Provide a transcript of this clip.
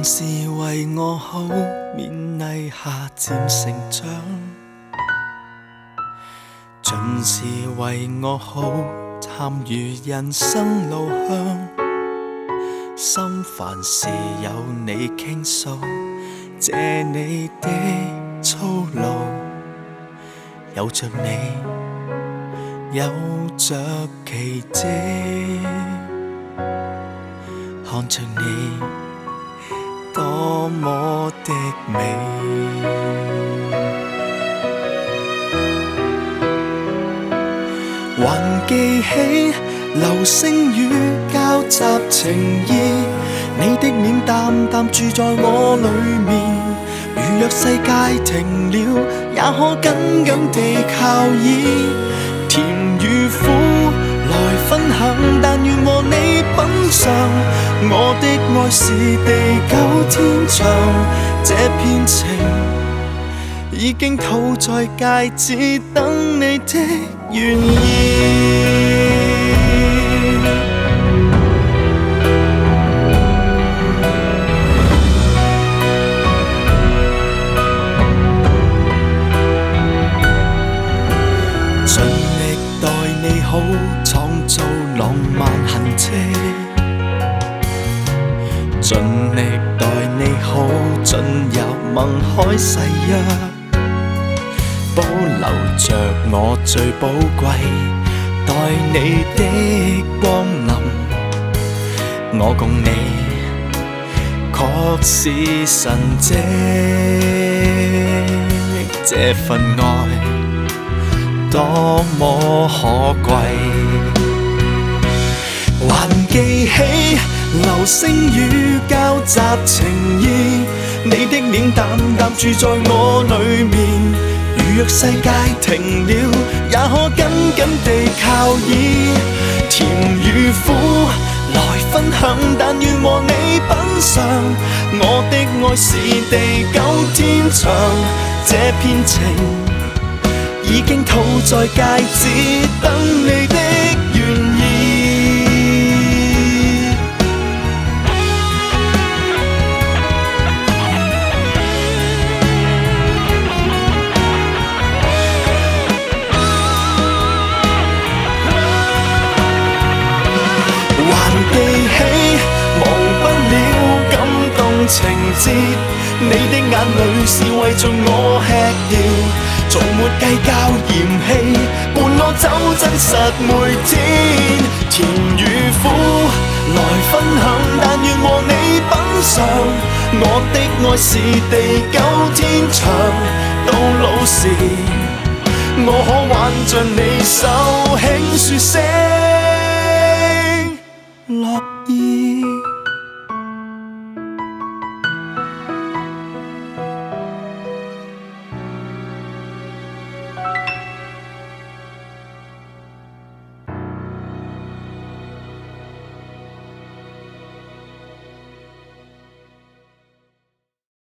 是為我好，勉勵下漸成長，盡是為我好，參與人生路向。心煩時有你傾訴，借你的粗魯，有着你，有着奇蹟，看着你多麼的美。還記起流星雨交集情意，你的臉淡淡住在我裏面。如若世界停了，也可緊緊地靠倚。甜與苦來分享，但願和你品嚐。我的愛是地久天長，這片情已經套在戒指，等你的願意。盡力待你好，創造浪漫痕跡。盡力待你好，進入盟海誓約，保留着我最寶貴，待你的光臨。我共你確是神蹟，這份愛多麼可貴。還記起流星雨交集情意，你的臉淡淡住在我裏面。如若世界停了，也可緊緊地靠倚。甜與苦來分享，但願和你品嚐。我的愛是地久天長，這片情已經套在戒指，等你的願意。還記起忘不了感動情節，你的眼淚是為着我吃掉，從沒計較嫌棄，伴我走真實每天。甜與苦來分享，但願和你品嚐。我的愛是地久天長，到老時我可挽着你手，輕說聲